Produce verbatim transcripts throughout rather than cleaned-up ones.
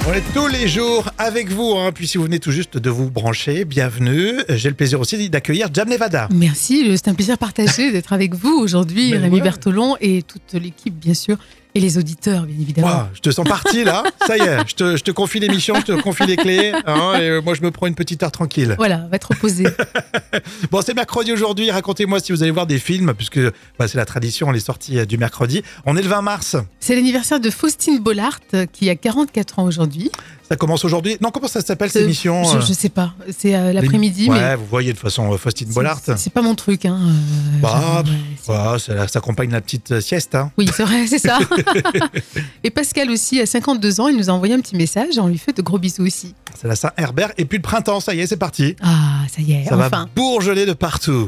On est tous les jours avec vous, hein. Puis si vous venez tout juste de vous brancher, bienvenue. J'ai le plaisir aussi d'accueillir Jam Nevada. Merci, c'est un plaisir partagé d'être avec vous aujourd'hui, Mais Rémi ouais. Bertolon et toute l'équipe bien sûr, et les auditeurs bien évidemment. Wow, je te sens parti là, ça y est, je te, je te confie l'émission, je te confie les clés, hein, et moi je me prends une petite heure tranquille. Voilà, on va te reposer. Bon, c'est mercredi aujourd'hui, racontez-moi si vous allez voir des films, puisque bah, c'est la tradition, les sorties du mercredi. On est le vingt mars, C'est l'anniversaire de Faustine Bollard qui a quarante-quatre ans aujourd'hui. ça commence aujourd'hui. Non, comment ça s'appelle cette Euh, émission je, je sais pas, c'est euh, l'après-midi, Ouais, mais vous voyez de toute façon euh, Faustine Bollard. c'est, c'est pas mon truc. Hein. euh, Bah, j'avoue, ouais, c'est- Ouais, ça, ça accompagne la petite euh, sieste. Hein. Oui, c'est vrai, c'est ça. Et Pascal aussi, à cinquante-deux ans, il nous a envoyé un petit message, on lui fait de gros bisous aussi. C'est la Saint-Herbert. Et puis le printemps, ça y est, c'est parti. Ah, ça y est, Ça va enfin. bourgeonner de partout.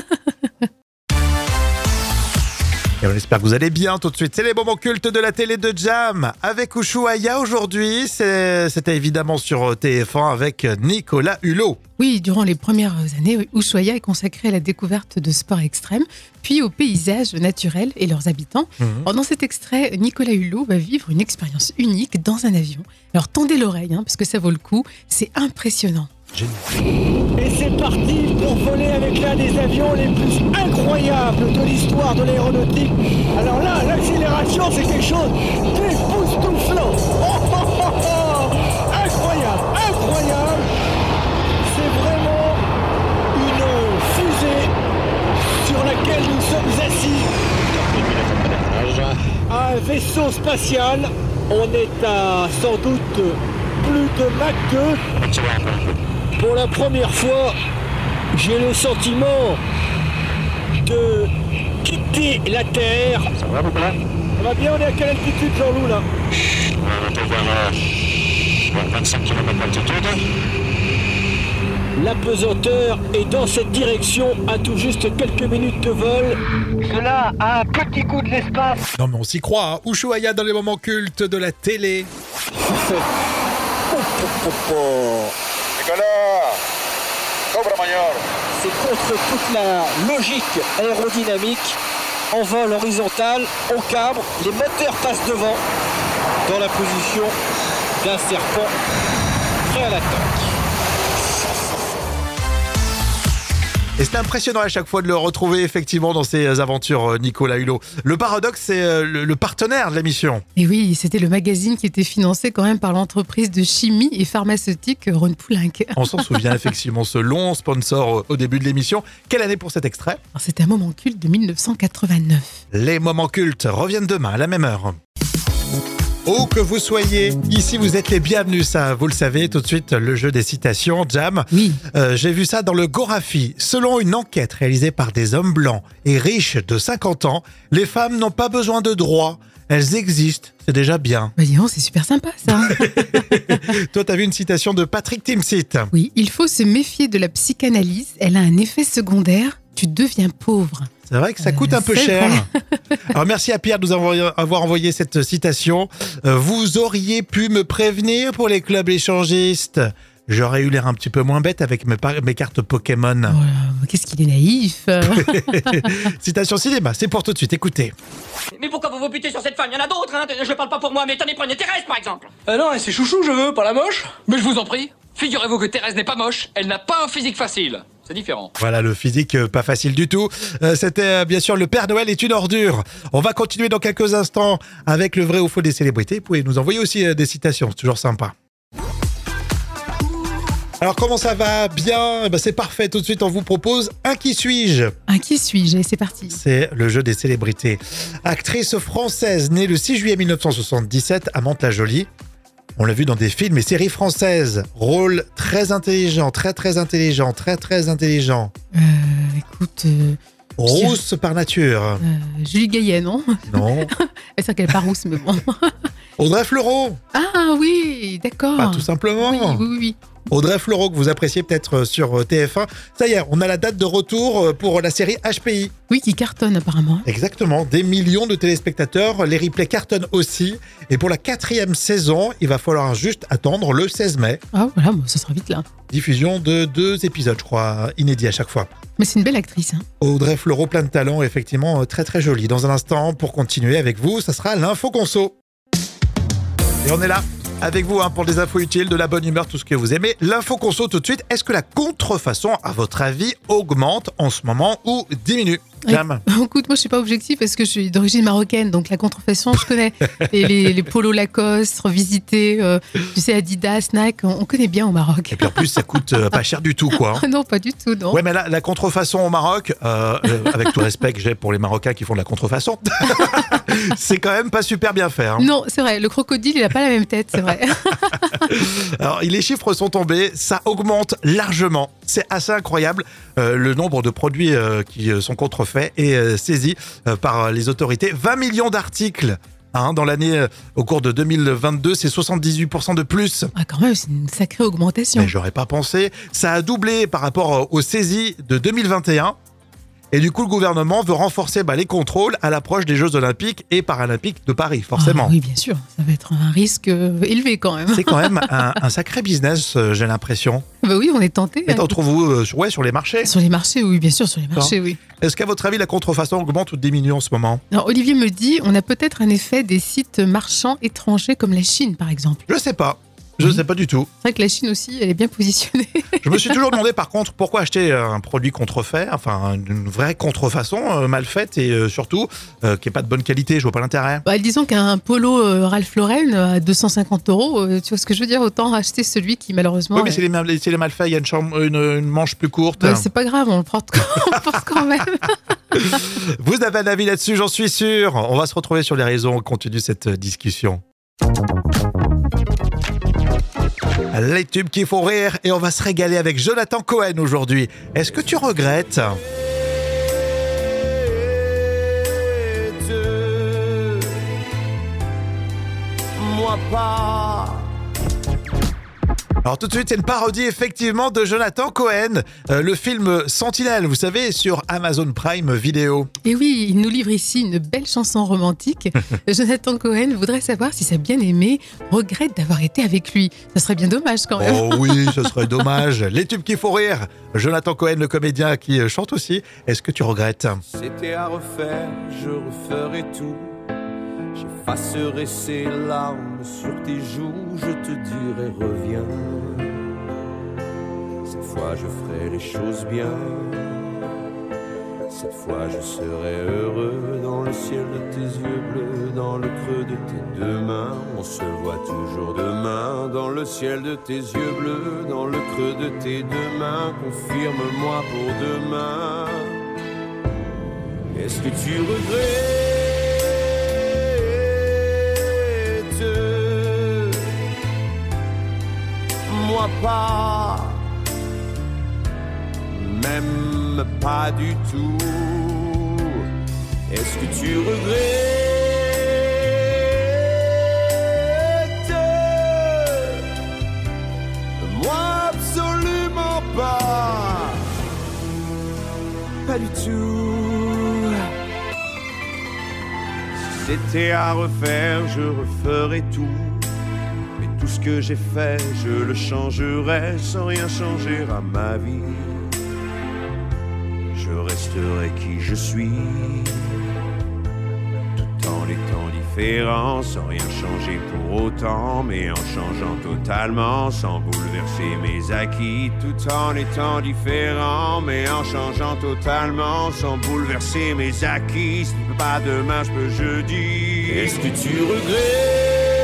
Et on espère que vous allez bien tout de suite. C'est les moments cultes de la télé de Jam. Avec Ushuaïa aujourd'hui, c'est- c'était évidemment sur T F un avec Nicolas Hulot. Oui, durant les premières années, Ushuaïa est consacré à la découverte de sports extrêmes, puis aux paysages naturels et leurs habitants. Mhm. Alors, dans cet extrait, Nicolas Hulot va vivre une expérience unique dans un avion. Alors tendez l'oreille, hein, parce que ça vaut le coup, c'est impressionnant. Génial. Et c'est parti pour voler avec l'un des avions les plus incroyables de l'histoire de l'aéronautique. Alors là, l'accélération, c'est quelque chose d'époustouflant. Oh, oh, oh, oh. Incroyable, incroyable. C'est vraiment une fusée sur laquelle nous sommes assis. Un vaisseau spatial. On est à sans doute plus de Mach deux. Pour la première fois, j'ai le sentiment de quitter la Terre. Ça va, papa? Ça va bien, on est à quelle altitude, Jean-Loup, là? On peut voir euh, vingt-cinq kilomètres d'altitude. La pesanteur est dans cette direction à tout juste quelques minutes de vol. Cela a un petit goût de l'espace. Non mais on s'y croit, hein. Ushuaïa dans les moments cultes de la télé. Oh, oh, oh, oh. Nicolas! Cobra Mayor! C'est contre toute la logique aérodynamique. En vol horizontal, on cabre, les moteurs passent devant, dans la position d'un serpent prêt à l'attaque. Et c'est impressionnant à chaque fois de le retrouver effectivement dans ses aventures, euh, Nicolas Hulot. Le paradoxe, c'est euh, le, le partenaire de l'émission. Et oui, c'était le magazine qui était financé quand même par l'entreprise de chimie et pharmaceutique Rhône Poulenc. On s'en souvient effectivement, ce long sponsor euh, au début de l'émission. Quelle année pour cet extrait? Alors, c'était un moment culte de mille neuf cent quatre-vingt-neuf. Les moments cultes reviennent demain à la même heure. Où que vous soyez, ici vous êtes les bienvenus, ça vous le savez. Tout de suite, le jeu des citations, Jam. Oui. Euh, j'ai vu ça dans le Gorafi. Selon une enquête réalisée par des hommes blancs et riches de cinquante ans, les femmes n'ont pas besoin de droits. Elles existent, c'est déjà bien. Bah dis donc, c'est super sympa ça. Toi, t'as vu une citation de Patrick Timsit. Oui, il faut se méfier de la psychanalyse. Elle a un effet secondaire. Tu deviens pauvre. C'est vrai que ça coûte Euh, un peu c'est cher. vrai. Alors merci à Pierre de nous avoir, avoir envoyé cette citation. Euh, vous auriez pu me prévenir pour les clubs échangistes. J'aurais eu l'air un petit peu moins bête avec mes, par- mes cartes Pokémon. Oh là, qu'est-ce qu'il est naïf. Citation cinéma, c'est pour tout de suite, écoutez. Mais pourquoi vous vous butez sur cette femme? Il y en a d'autres, hein. Je parle pas pour moi, mais tenez, prenez Thérèse, par exemple. Euh non, c'est chouchou, je veux, pas la moche. Mais je vous en prie. Figurez-vous que Thérèse n'est pas moche, elle n'a pas un physique facile. C'est différent. Voilà, le physique, euh, pas facile du tout. Euh, C'était euh, bien sûr Le Père Noël est une ordure. On va continuer dans quelques instants avec le vrai ou faux des célébrités. Vous pouvez nous envoyer aussi euh, des citations, c'est toujours sympa. Alors comment ça va? Bien, eh ben, c'est parfait. Tout de suite, on vous propose un Qui suis-je? Un qui suis-je? Et c'est parti. C'est le jeu des célébrités. Actrice française née le six juillet mille neuf cent soixante-dix-sept à Mantes-la-Jolie. On l'a vu dans des films et séries françaises. Rôle très intelligent, très très intelligent, très très intelligent. Euh, écoute, euh, Rousse par nature. euh, Julie Gaillet, non? Non. C'est vrai qu'elle est pas rousse, mais bon. Audrey Fleurot. Ah oui, d'accord. Pas tout simplement. Oui, oui, oui, oui. Audrey Fleurot, que vous appréciez peut-être sur T F un. Ça y est, on a la date de retour pour la série H P I. Oui, qui cartonne apparemment. Exactement, des millions de téléspectateurs. Les replays cartonnent aussi. Et pour la quatrième saison, il va falloir juste attendre le seize mai. Ah voilà, bon, ça sera vite là. Diffusion de deux épisodes, je crois, inédits à chaque fois. Mais c'est une belle actrice. Hein. Audrey Fleurot, plein de talent, effectivement, très très jolie. Dans un instant, pour continuer avec vous, ça sera l'info conso. Et on est là, avec vous hein, pour des infos utiles, de la bonne humeur, tout ce que vous aimez. L'info conso tout de suite. Est-ce que la contrefaçon, à votre avis, augmente en ce moment ou diminue? Jam. Écoute, moi je suis pas objectif parce que je suis d'origine marocaine, donc la contrefaçon je connais. Et les, les polos Lacoste, revisités, euh, tu sais Adidas, Nike, on, on connaît bien au Maroc. Et puis en plus, ça coûte euh, pas cher du tout, quoi. Ah non, pas du tout, non. Ouais, mais la, la contrefaçon au Maroc, euh, euh, avec tout le respect que j'ai pour les Marocains qui font de la contrefaçon, c'est quand même pas super bien fait. Hein. Non, c'est vrai, le crocodile il a pas la même tête, c'est vrai. Alors, les chiffres sont tombés, ça augmente largement. C'est assez incroyable euh, le nombre de produits euh, qui euh, sont contrefaits et euh, saisis euh, par les autorités. vingt millions d'articles hein, dans l'année euh, au cours de deux mille vingt-deux, c'est soixante-dix-huit pour cent de plus. Ah, quand même, c'est une sacrée augmentation. Mais j'aurais pas pensé. Ça a doublé par rapport aux saisies de deux mille vingt et un. Et du coup, le gouvernement veut renforcer bah, les contrôles à l'approche des Jeux Olympiques et Paralympiques de Paris, forcément. Ah, oui, bien sûr, ça va être un risque euh, élevé quand même. C'est quand même un, un sacré business, euh, j'ai l'impression. Bah oui, on est tenté. Et t'en trouvez-vous euh, sur, ouais, sur les marchés? Sur les marchés, oui, bien sûr, sur les marchés, oui. Est-ce qu'à votre avis, la contrefaçon augmente ou diminue en ce moment? Alors, Olivier me dit, on a peut-être un effet des sites marchands étrangers comme la Chine, par exemple. Je sais pas. Je ne Oui. sais pas du tout. C'est vrai que la Chine aussi, elle est bien positionnée. Je me suis toujours demandé par contre pourquoi acheter un produit contrefait, enfin une vraie contrefaçon euh, mal faite et euh, surtout euh, qui n'est pas de bonne qualité. Je vois pas l'intérêt. Bah, disons qu'un polo euh, Ralph Lauren à deux cent cinquante euros, euh, tu vois ce que je veux dire, autant acheter celui qui malheureusement. Oui, mais est- c'est les, mal- c'est les mal faits. Il y a une, chambre- une, une manche plus courte. Bah, c'est pas grave, on le porte, on le porte quand même. Vous avez un avis là-dessus, j'en suis sûr. On va se retrouver sur les réseaux. On continue cette discussion. Les tubes qui font rire et on va se régaler avec Jonathan Cohen aujourd'hui. Est-ce que tu regrettes? Moi pas. Alors tout de suite, c'est une parodie effectivement de Jonathan Cohen, euh, le film Sentinelle, vous savez, sur Amazon Prime Video. Et oui, il nous livre ici une belle chanson romantique. Jonathan Cohen voudrait savoir si sa bien-aimée regrette d'avoir été avec lui. Ça serait bien dommage quand même. Oh oui, ce serait dommage. Les tubes qui font rire. Jonathan Cohen, le comédien qui chante aussi. Est-ce que tu regrettes? C'était à refaire, je referai tout. J'effacerai ces larmes sur tes joues, je te dirai reviens. Cette fois je ferai les choses bien. Cette fois je serai heureux dans le ciel de tes yeux bleus, dans le creux de tes deux mains. On se voit toujours demain dans le ciel de tes yeux bleus, dans le creux de tes deux mains. Confirme-moi pour demain. Est-ce que tu regrettes? Moi pas, même pas du tout. Est-ce que tu regrettes? Moi absolument pas, pas du tout. Si c'était à refaire, je referais tout. Tout ce que j'ai fait, je le changerai sans rien changer à ma vie. Je resterai qui je suis, tout en étant différent, sans rien changer pour autant, mais en changeant totalement, sans bouleverser mes acquis. Tout en étant différent, mais en changeant totalement, sans bouleverser mes acquis. Si tu peux pas demain, je peux jeudi. Est-ce que tu regrettes?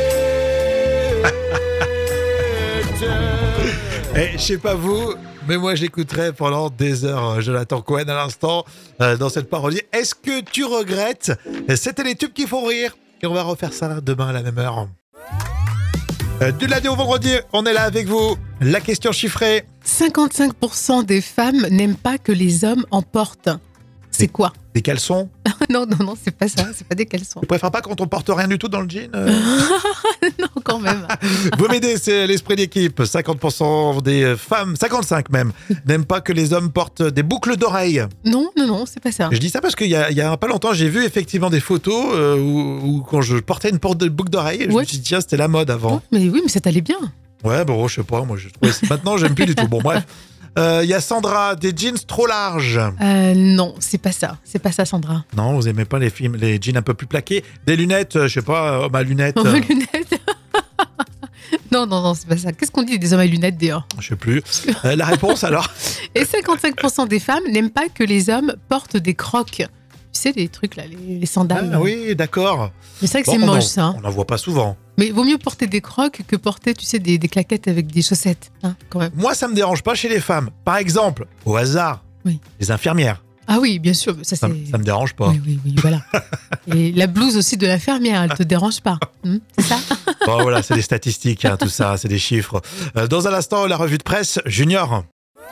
Et je sais pas vous, mais moi j'écouterai pendant des heures Jonathan Cohen à l'instant euh, dans cette parodie. Est-ce que tu regrettes? C'était les tubes qui font rire. Et on va refaire ça là, demain à la même heure. Euh, du lundi au vendredi, on est là avec vous. La question chiffrée. cinquante-cinq pour cent des femmes n'aiment pas que les hommes en portent. C'est quoi? Des caleçons? Non, non, non, c'est pas ça, c'est pas des caleçons. Tu préfères pas quand on porte rien du tout dans le jean? euh Non, quand même. Vous m'aidez, c'est l'esprit d'équipe. cinquante pour cent des femmes, cinquante-cinq même, n'aiment pas que les hommes portent des boucles d'oreilles. Non, non, non, c'est pas ça. Je dis ça parce qu'il y a, il y a pas longtemps, j'ai vu effectivement des photos euh, où, où quand je portais une porte de boucle d'oreille, je Ouais. me suis dit, tiens, c'était la mode avant. Oh, mais oui, mais ça t'allait bien. Ouais, bon, je sais pas, moi, je trouvais, maintenant, j'aime plus du tout. Bon, bref. Il euh, y a Sandra, des jeans trop larges. Euh, non, c'est pas ça. C'est pas ça, Sandra. Non, vous aimez pas les films, les jeans un peu plus plaqués. Des lunettes, euh, je sais pas, homme à lunettes. Oh, euh, lunettes. Non, non, non, c'est pas ça. Qu'est-ce qu'on dit des hommes à lunettes d'ailleurs? Je sais plus. Euh, la réponse alors? Et cinquante-cinq pour cent des femmes n'aiment pas que les hommes portent des crocs. Tu sais, les trucs là, les, les sandales. Ah oui, d'accord. Mais c'est vrai que Bon, c'est on moche en- ça. hein. On n'en voit pas souvent. Mais vaut mieux porter des crocs que porter, tu sais, des, des claquettes avec des chaussettes. Hein, quand même. Moi, ça me dérange pas chez les femmes. Par exemple, au hasard, Oui. les infirmières. Ah oui, bien sûr. Ça, Ça, c'est... ça me dérange pas. Oui, oui, oui, voilà. Et la blouse aussi de l'infirmière, elle te dérange pas. Hum, c'est ça? Bon, voilà, c'est des statistiques, hein, tout ça, c'est des chiffres. Euh, dans un instant, la revue de presse Junior.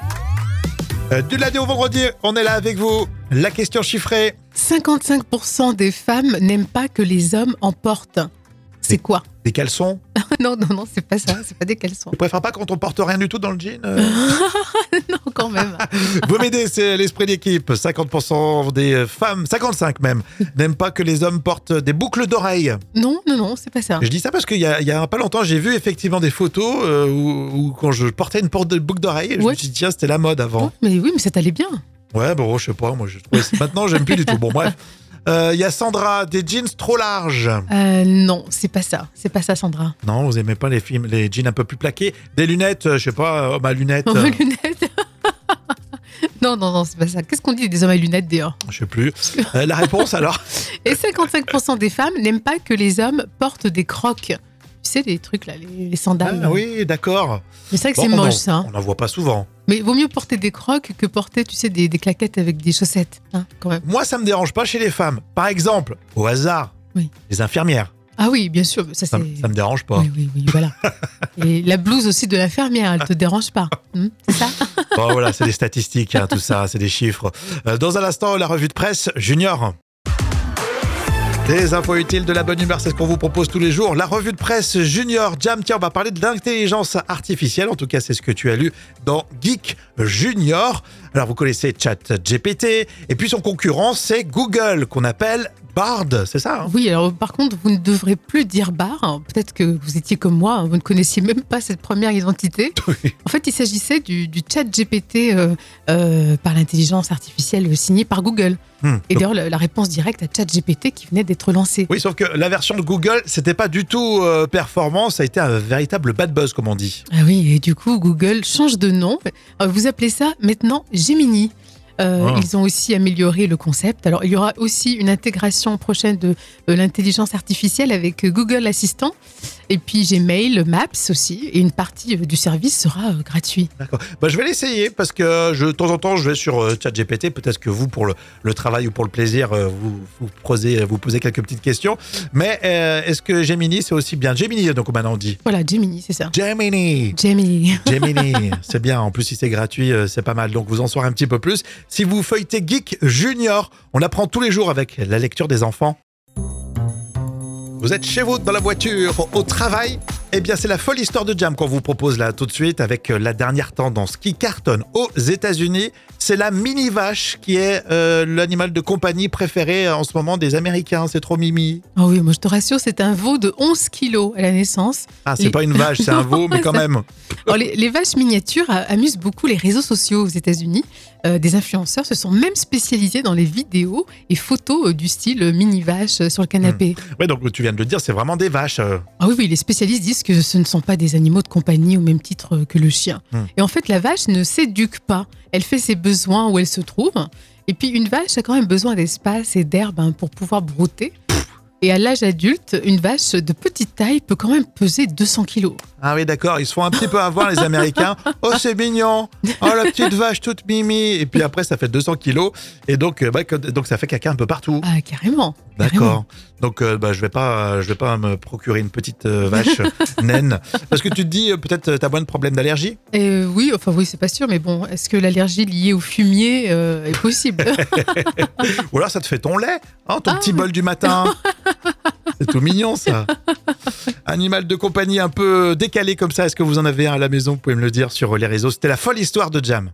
Euh, du lundi au vendredi, on est là avec vous. La question chiffrée. cinquante-cinq pour cent des femmes n'aiment pas que les hommes en portent. C'est Des- quoi? Des caleçons. Non, non, non, c'est pas ça. C'est pas des caleçons. Tu préfères pas quand on porte rien du tout dans le jean euh Non, quand même. Vous m'aidez, c'est l'esprit d'équipe. cinquante pour cent des femmes, cinquante-cinq même, n'aiment pas que les hommes portent des boucles d'oreilles. Non, non, non, c'est pas ça. Je dis ça parce qu'il y a, il y a pas longtemps, j'ai vu effectivement des photos euh, où, où quand je portais une porte de boucle d'oreille, je Ouais. me suis dit, tiens, c'était la mode avant. Oh, mais oui, mais ça t'allait bien. Ouais, bon, je sais pas, moi, je trouvais- maintenant, j'aime plus du tout. Bon, bref. Euh, Il y a Sandra, des jeans trop larges. Euh, non, c'est pas ça. C'est pas ça, Sandra. Non, vous aimez pas les films, les jeans un peu plus plaqués. Des lunettes, euh, je sais pas, euh, ma lunette, Hommes euh, à lunettes. Non, non, non, c'est pas ça. Qu'est-ce qu'on dit des hommes à lunettes d'ailleurs? je sais plus. Euh, la réponse alors? Et cinquante-cinq pour cent des femmes n'aiment pas que les hommes portent des crocs. Tu sais, les trucs là, les, les sandales. Ah oui, d'accord. Mais c'est vrai que Bon, c'est on en- moche ça. hein. On n'en voit pas souvent. Mais vaut mieux porter des crocs que porter, tu sais, des, des claquettes avec des chaussettes. Hein, quand même. Moi, ça me dérange pas chez les femmes. Par exemple, au hasard, Oui. les infirmières. Ah oui, bien sûr. Ça, Ça, c'est... me- ça me dérange pas. Oui, oui, oui, voilà. Et la blouse aussi de l'infirmière, elle te dérange pas. Hum, c'est ça? Bon, voilà, c'est des statistiques, hein, tout ça, c'est des chiffres. Euh, dans un instant, la revue de presse Junior. Des infos utiles, de la bonne humeur, c'est ce qu'on vous propose tous les jours. La revue de presse Junior Jam, tiens, on va parler de l'intelligence artificielle. En tout cas, c'est ce que tu as lu dans Geek Junior. Alors, vous connaissez ChatGPT. Et puis, son concurrent, c'est Google, qu'on appelle Bard. C'est ça, hein? Oui, alors par contre, vous ne devrez plus dire bar. Peut-être que vous étiez comme moi, vous ne connaissiez même pas cette première identité. Oui. En fait, il s'agissait du, du chat G P T euh, euh, par l'intelligence artificielle signé par Google. Hmm. Et d'ailleurs, la, la réponse directe à ChatGPT qui venait d'être lancée. Oui, sauf que la version de Google, c'était pas du tout euh, performant. Ça a été un véritable bad buzz, comme on dit. Ah oui, et du coup, Google change de nom. Euh, Vous appelez ça maintenant Gemini. Euh, Ah. Ils ont aussi amélioré le concept. Alors, il y aura aussi une intégration prochaine de euh, l'intelligence artificielle avec euh, Google Assistant. Et puis Gmail, Maps aussi. Et une partie euh, du service sera euh, gratuite. D'accord. Bah, je vais l'essayer parce que je, de temps en temps, je vais sur euh, ChatGPT. Peut-être que vous, pour le, le travail ou pour le plaisir, euh, vous, vous, posez, vous posez quelques petites questions. Mais euh, est-ce que Gemini, c'est aussi bien Gemini, donc maintenant on dit Voilà, Gemini, c'est ça. Gemini. Gemini. Gemini, c'est bien. En plus, si c'est gratuit, euh, c'est pas mal. Donc, vous en saurez un petit peu plus. Si vous feuilletez Geek Junior, on apprend tous les jours avec la lecture des enfants. Vous êtes chez vous, dans la voiture, au travail? Eh bien, c'est la folle histoire de Jam qu'on vous propose là tout de suite avec la dernière tendance qui cartonne aux États-Unis. C'est la mini vache qui est euh, l'animal de compagnie préféré en ce moment des Américains. C'est trop mimi. Ah oui, moi je te rassure, c'est un veau de onze kilos à la naissance. Ah, c'est Les- pas une vache, c'est un veau, mais quand même. Alors, les, les vaches miniatures a- amusent beaucoup les réseaux sociaux aux États-Unis. Euh, des influenceurs se sont même spécialisés dans les vidéos et photos euh, du style euh, mini vache euh, sur le canapé. Ouais, donc tu viens de le dire, c'est vraiment des vaches. euh. Ah oui, oui, les spécialistes disent que ce ne sont pas des animaux de compagnie au même titre euh, que le chien. Hmm. Et en fait, la vache ne s'éduque pas. Elle fait ses besoins où elle se trouve. Et puis, une vache a quand même besoin d'espace et d'herbe hein, pour pouvoir brouter. Et à l'âge adulte, une vache de petite taille peut quand même peser deux cents kilos. Ah oui, d'accord, ils se font un petit peu avoir, les Américains. Oh, c'est mignon. Oh, la petite vache toute mimi. Et puis après, ça fait deux cents kilos. Et donc, euh, bah, que- donc ça fait caca un peu partout. Ah, carrément. D'accord. Donc, euh, bah, je vais pas, je vais pas me procurer une petite euh, vache naine. Parce que tu te dis, euh, peut-être, euh, t'as moins de problèmes d'allergie? Euh, oui, enfin oui, c'est pas sûr, mais bon, est-ce que l'allergie liée au fumier euh, est possible? Ou alors, ça te fait ton lait, hein, ton Ah, petit oui. bol du matin. C'est tout mignon, ça. Animal de compagnie un peu décalé comme ça. Est-ce que vous en avez un à la maison? Vous pouvez me le dire sur les réseaux. C'était la folle histoire de Jam.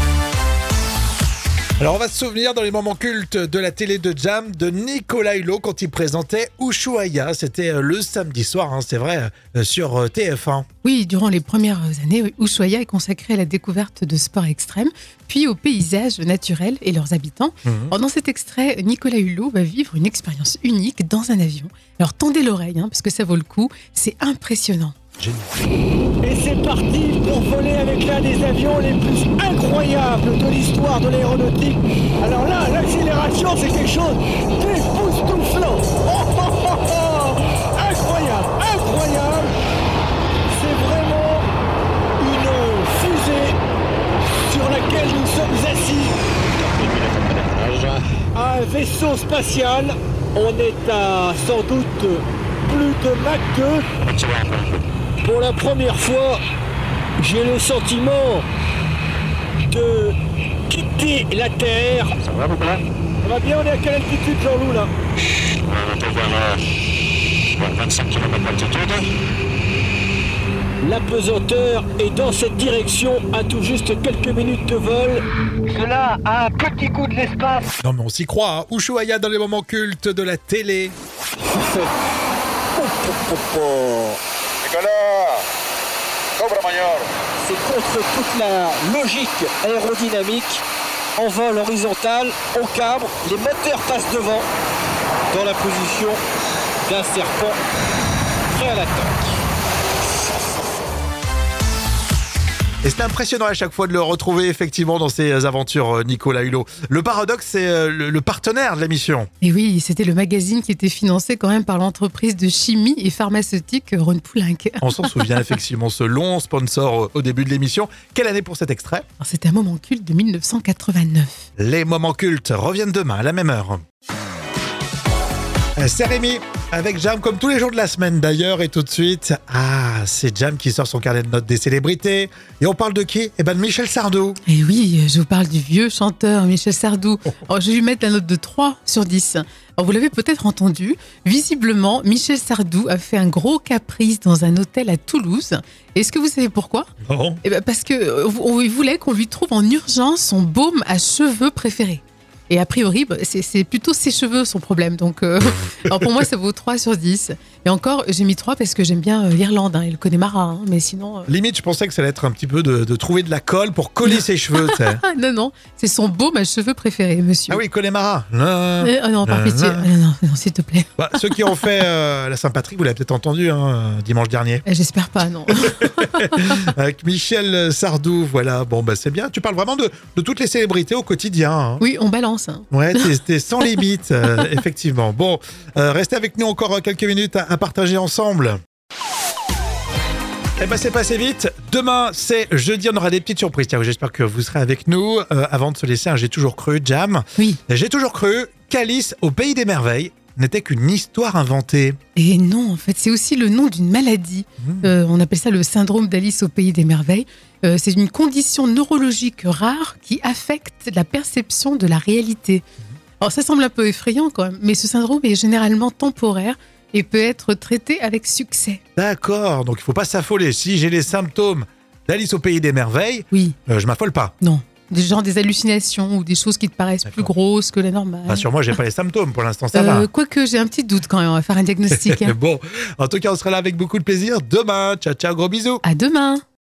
Alors, on va se souvenir dans les moments cultes de la télé de Jam de Nicolas Hulot quand il présentait Ushuaïa. C'était euh, le samedi soir, hein, c'est vrai, euh, sur euh, T F un. Oui, durant les premières années, oui, Ushuaïa est consacré à la découverte de sports extrêmes, puis aux paysages naturels et leurs habitants. Mhm. Alors, dans cet extrait, Nicolas Hulot va vivre une expérience unique dans un avion. Alors tendez l'oreille, hein, parce que ça vaut le coup, c'est impressionnant. Génial. Et c'est parti pour voler avec l'un des avions les plus incroyables de l'histoire de l'aéronautique. Alors là, l'accélération, c'est quelque chose d'époustouflant. Oh, oh, oh, oh. Incroyable, incroyable. C'est vraiment une fusée sur laquelle nous sommes assis. Un vaisseau spatial. On est à sans doute plus de Mach deux. Pour la première fois, j'ai le sentiment de quitter la Terre. Ça va, papa? Ça va bien, on est à quelle altitude, Jean-Loup, là? On peut voir euh, vingt-cinq kilomètres d'altitude. La pesanteur est dans cette direction à tout juste quelques minutes de vol. Cela a un petit goût de l'espace. Non mais on s'y croit, hein. Ushuaïa dans les moments cultes de la télé. C'est contre toute la logique aérodynamique. En vol horizontal, on cabre, les moteurs passent devant, dans la position d'un serpent prêt à l'attaque. Et c'est impressionnant à chaque fois de le retrouver effectivement dans ses aventures, Nicolas Hulot. Le paradoxe, c'est le, le partenaire de l'émission. Et oui, c'était le magazine qui était financé quand même par l'entreprise de chimie et pharmaceutique Rhône Poulenc. On s'en souvient effectivement, ce long sponsor au début de l'émission. Quelle année pour cet extrait? Alors, c'était un moment culte de mille neuf cent quatre-vingt-neuf. Les moments cultes reviennent demain à la même heure. C'est Rémi avec Jam comme tous les jours de la semaine d'ailleurs, et tout de suite, ah, c'est Jam qui sort son carnet de notes des célébrités. Et on parle de qui? Eh ben de Michel Sardou. Et oui, je vous parle du vieux chanteur Michel Sardou. Alors, je vais lui mettre la note de trois sur dix. Alors, vous l'avez peut-être entendu, visiblement, Michel Sardou a fait un gros caprice dans un hôtel à Toulouse. Est-ce que vous savez pourquoi? Non. Eh ben parce que euh, on- il voulait qu'on lui trouve en urgence son baume à cheveux préféré. Et a priori, bah, c'est c'est plutôt ses cheveux son problème. Donc, euh, alors pour moi, ça vaut trois sur dix. Et encore, j'ai mis trois parce que j'aime bien euh, l'Irlande hein, et le Connemara. Hein, mais sinon. euh, Limite, je pensais que ça allait être un petit peu de, de trouver de la colle pour coller ses cheveux, tu sais. Ah non, non, c'est son baume à cheveux préféré, monsieur. Ah oui, Connemara. Non. Euh, oh non, par Euh, pitié. euh. Ah non, non, non, s'il te plaît. Bah, ceux qui ont fait euh, la Saint-Patrick, vous l'avez peut-être entendu hein, dimanche dernier. Euh, J'espère pas, non. Avec Michel Sardou, voilà. Bon, bah c'est bien. Tu parles vraiment de, de toutes les célébrités au quotidien. Hein. Oui, on balance. Hein. Ouais, t'es, t'es sans limite, euh, effectivement. Bon, euh, restez avec nous encore quelques minutes à, à partager ensemble. Eh ben c'est passé vite. Demain, c'est jeudi, on aura des petites surprises. Tiens, j'espère que vous serez avec nous. Euh, avant de se laisser, hein, j'ai toujours cru, Jam. Oui. J'ai toujours cru qu'Alice au Pays des Merveilles n'était qu'une histoire inventée. Et non, en fait, c'est aussi le nom d'une maladie. Mmh. Euh, on appelle ça le syndrome d'Alice au Pays des Merveilles. Euh, c'est une condition neurologique rare qui affecte la perception de la réalité. Alors, ça semble un peu effrayant quand même, mais ce syndrome est généralement temporaire et peut être traité avec succès. D'accord, donc il faut pas s'affoler. Si j'ai les symptômes d'Alice au Pays des Merveilles, Oui, euh, je m'affole pas. non. Des genre des hallucinations ou des choses qui te paraissent plus D'accord. grosses que la normale. Rassure-moi, j'ai pas les symptômes pour l'instant, ça Euh, va. Quoique j'ai un petit doute quand même, on va faire un diagnostic. hein. Bon, en tout cas, on sera là avec beaucoup de plaisir demain. Ciao, ciao, gros bisous. À demain.